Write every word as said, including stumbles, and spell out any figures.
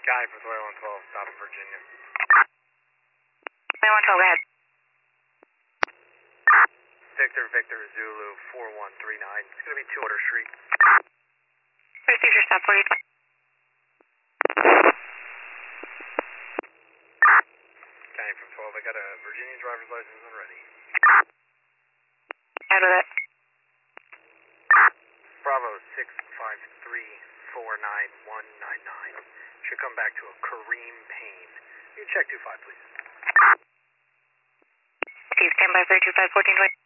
Guy from twenty-one twelve, stop in Virginia. twenty-one twelve, go ahead. Victor, Victor, Zulu, four one three nine. It's going to be two Order Street. Received your stop, forty twenty. Guy from twelve, I got a Virginia driver's license and ready. Ahead with it. Bravo six five three four nine one nine nine. Should come back to a Kareem Payne. You check two five, please. Okay, stand by three two five, fourteen twenty.